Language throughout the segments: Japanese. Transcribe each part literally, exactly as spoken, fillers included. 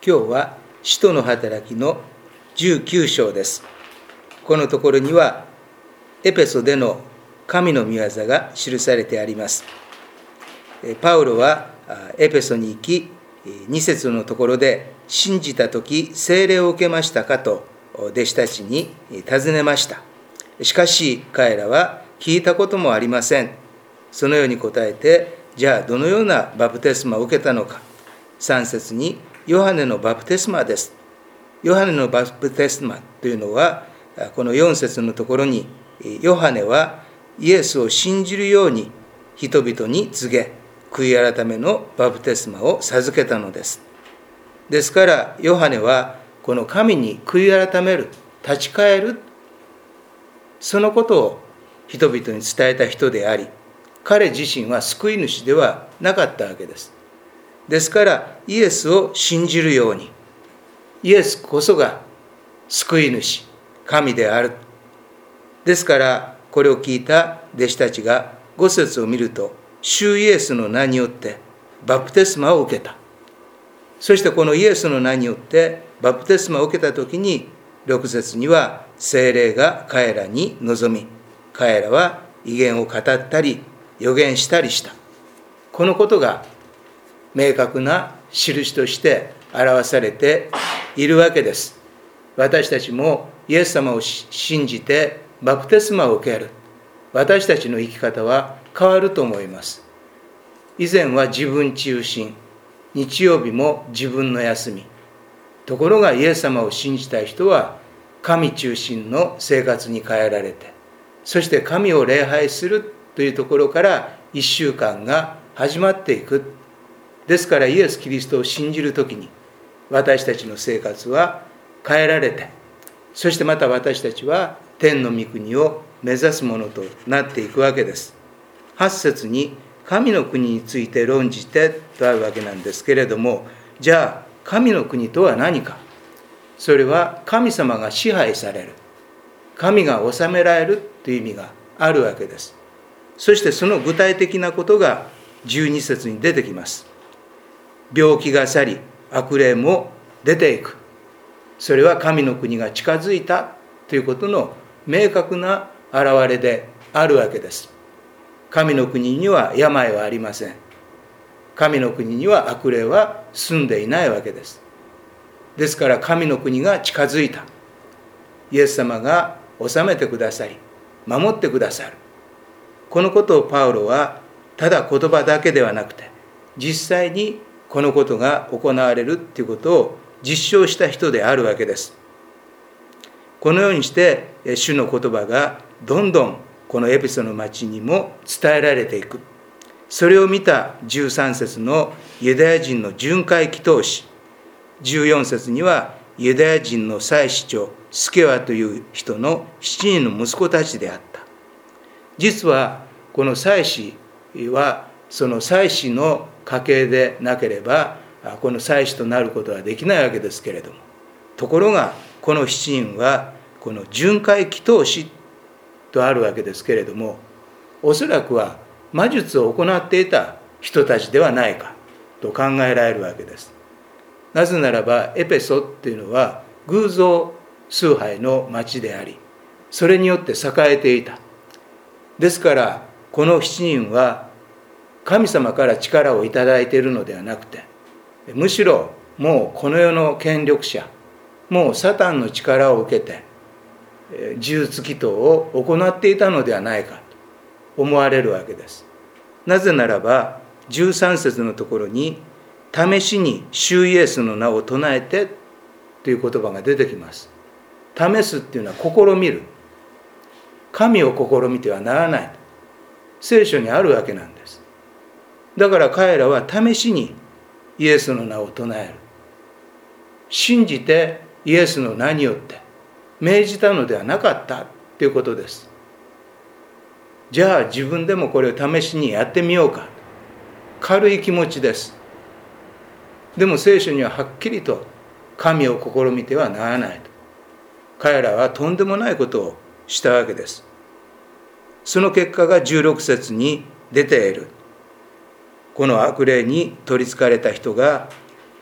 今日は使徒の働きのじゅうきゅう章です。このところにはエペソでの神の御業が記されてあります。パウロはエペソに行き、に節のところで信じたとき聖霊を受けましたかと弟子たちに尋ねました。しかし彼らは聞いたこともありません。そのように答えて、じゃあどのようなバプテスマを受けたのか。さん節にヨハネのバプテスマです。ヨハネのバプテスマというのは、このよん節のところに、ヨハネはイエスを信じるように人々に告げ、悔い改めのバプテスマを授けたのです。ですから、ヨハネはこの神に悔い改める、立ち返る、そのことを人々に伝えた人であり、彼自身は救い主ではなかったわけです。ですからイエスを信じるように、イエスこそが救い主、神である。ですからこれを聞いた弟子たちがご節を見ると、主イエスの名によってバプテスマを受けた。そしてこのイエスの名によってバプテスマを受けたときに、ろく節には聖霊が彼らに臨み、彼らは異言を語ったり預言したりした。このことが明確な印として表されているわけです。私たちもイエス様を信じてバプテスマを受ける。私たちの生き方は変わると思います。以前は自分中心、日曜日も自分の休み。ところがイエス様を信じたい人は神中心の生活に変えられて、そして神を礼拝するというところから一週間が始まっていく。ですからイエス・キリストを信じるときに私たちの生活は変えられて、そしてまた私たちは天の御国を目指すものとなっていくわけです。はち節に神の国について論じてとあるわけなんですけれども、じゃあ神の国とは何か。それは神様が支配される、神が治められるという意味があるわけです。そしてその具体的なことがじゅうに節に出てきます。病気が去り、悪霊も出ていく。それは神の国が近づいたということの明確な表れであるわけです。神の国には病はありません。神の国には悪霊は住んでいないわけです。ですから神の国が近づいた。イエス様が治めてくださり、守ってくださる。このことをパウロはただ言葉だけではなくて、実際にこのことが行われるということを実証した人であるわけです。このようにして主の言葉がどんどんこのエペソの町にも伝えられていく。それを見たじゅうさん節のユダヤ人の巡回祈祷師、じゅうよん節にはユダヤ人の祭司長スケワという人のしちにんの息子たちであった。実はこの祭司はその祭司の家系でなければこの祭司となることはできないわけですけれども、ところがこのしちにんはこの巡回祈祷師とあるわけですけれども、おそらくは魔術を行っていた人たちではないかと考えられるわけです。なぜならばエペソっていうのは偶像崇拝の町であり、それによって栄えていた。ですからこのしちにんは神様から力をいただいているのではなくて、むしろもうこの世の権力者、もうサタンの力を受けて呪術祈祷を行っていたのではないかと思われるわけです。なぜならばじゅうさん節のところに試しに主イエスの名を唱えてという言葉が出てきます。試すっていうのは試みる。神を試みてはならない。聖書にあるわけなんです。だから彼らは試しにイエスの名を唱える。信じてイエスの名によって命じたのではなかったということです。じゃあ自分でもこれを試しにやってみようか。軽い気持ちです。でも聖書にははっきりと神を試みてはならないと。彼らはとんでもないことをしたわけです。その結果がじゅうろく節に出ている。この悪霊に取りつかれた人が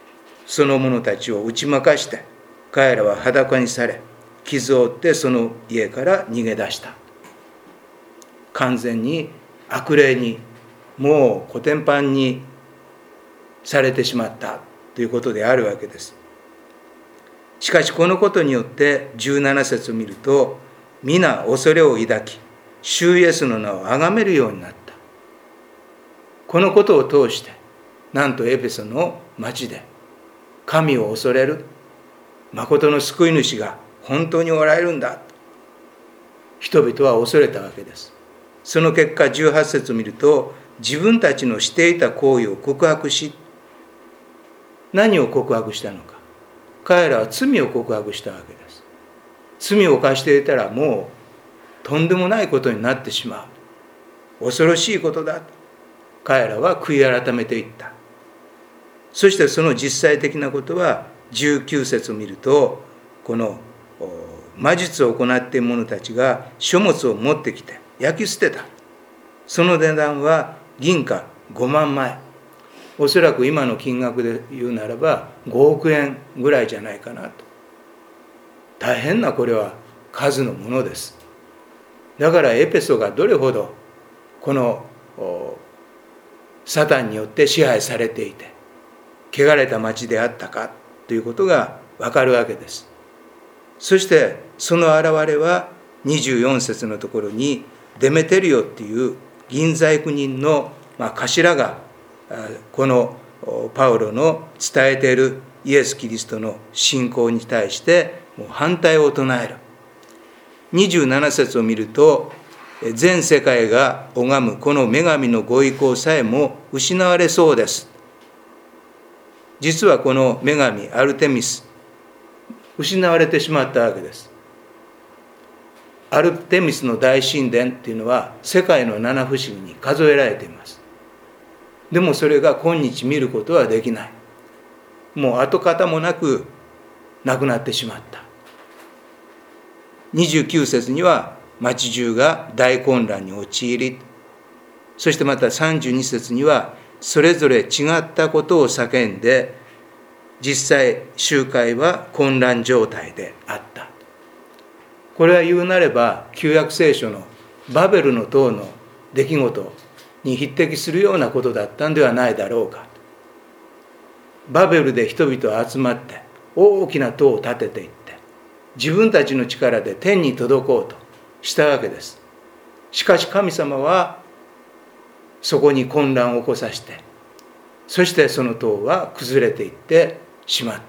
その者たちを打ち負かして、彼らは裸にされ、傷を負ってその家から逃げ出した。完全に悪霊に、もうコテンパンにされてしまったということであるわけです。しかしこのことによってじゅうなな節を見ると、皆恐れを抱き、主イエスの名を崇めるようになった。このことを通して、なんとエペソの町で、神を恐れる、誠の救い主が本当におられるんだ。人々は恐れたわけです。その結果、じゅうはち節を見ると、自分たちのしていた行為を告白し、何を告白したのか。彼らは罪を告白したわけです。罪を犯していたらもうとんでもないことになってしまう。恐ろしいことだと彼らは悔い改めていった。そしてその実際的なことはじゅうきゅう節を見ると、この魔術を行っている者たちが書物を持ってきて焼き捨てた。その値段は銀貨ごまんまい。おそらく今の金額で言うならばごおくえんぐらいじゃないかなと。大変なこれは数のものです。だからエペソがどれほどこのサタンによって支配されていて汚れた町であったかということがわかるわけです。そしてその現れはにじゅうよん節のところにデメテリオっていう銀細工人の頭がこのパウロの伝えているイエス・キリストの信仰に対してもう反対を唱える。にじゅうなな節を見ると、全世界が拝むこの女神のご意向さえも失われそうです。実はこの女神アルテミス、失われてしまったわけです。アルテミスの大神殿っていうのは世界の七不思議に数えられています。でもそれが今日見ることはできない。もう跡形もなくなくなってしまった。にじゅうきゅう節には町中が大混乱に陥り、そしてまたさんじゅうに節にはそれぞれ違ったことを叫んで、実際集会は混乱状態であった。これは言うなれば旧約聖書のバベルの塔の出来事に匹敵するようなことだったんではないだろうか。バベルで人々は集まって大きな塔を建てていって、自分たちの力で天に届こうとしたわけです。しかし神様はそこに混乱を起こさせて、そしてその塔は崩れていってしまった。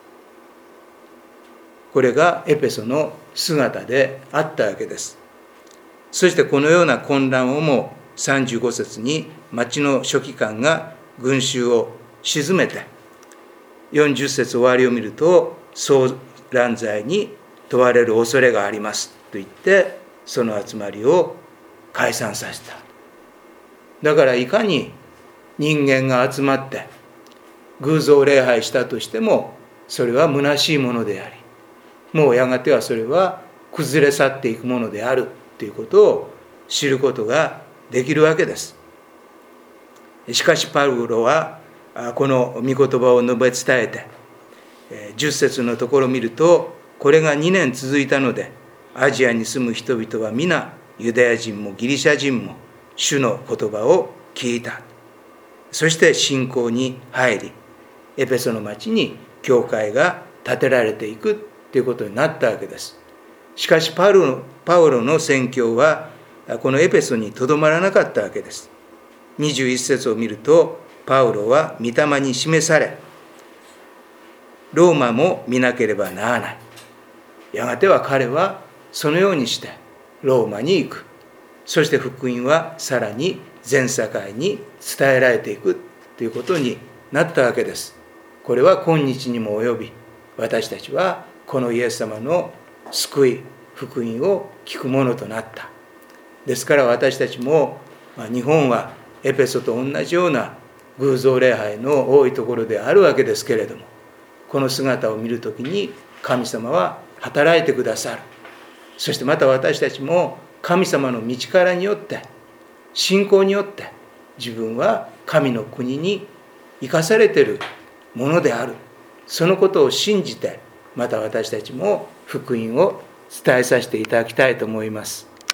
これがエペソの姿であったわけです。そしてこのような混乱をもさんじゅうご節に町の書記官が群衆を鎮めて、よんじゅう節終わりを見ると、騒乱罪に問われる恐れがありますと言って、その集まりを解散させた。だからいかに人間が集まって偶像礼拝したとしても、それは虚しいものであり、もうやがてはそれは崩れ去っていくものであるということを知ることができるわけです。しかしパウロはこの御言葉を述べ伝えて、じゅっ節のところを見ると、これがにねん続いたので、アジアに住む人々は皆ユダヤ人もギリシャ人も主の言葉を聞いた。そして信仰に入り、エペソの町に教会が建てられていくということになったわけです。しかしパウロ、パウロの宣教はこのエペソにとどまらなかったわけです。にじゅういち節を見ると、パウロは御霊に示され、ローマも見なければならない。やがては彼はそのようにしてローマに行く。そして福音はさらに全世界に伝えられていくということになったわけです。これは今日にも及び、私たちはこのイエス様の救い、福音を聞くものとなった。ですから私たちも、日本はエペソと同じような偶像礼拝の多いところであるわけですけれども、この姿を見るときに神様は働いてくださる。そしてまた私たちも神様の道からによって、信仰によって自分は神の国に生かされているものである。そのことを信じて、また私たちも福音を伝えさせていただきたいと思います。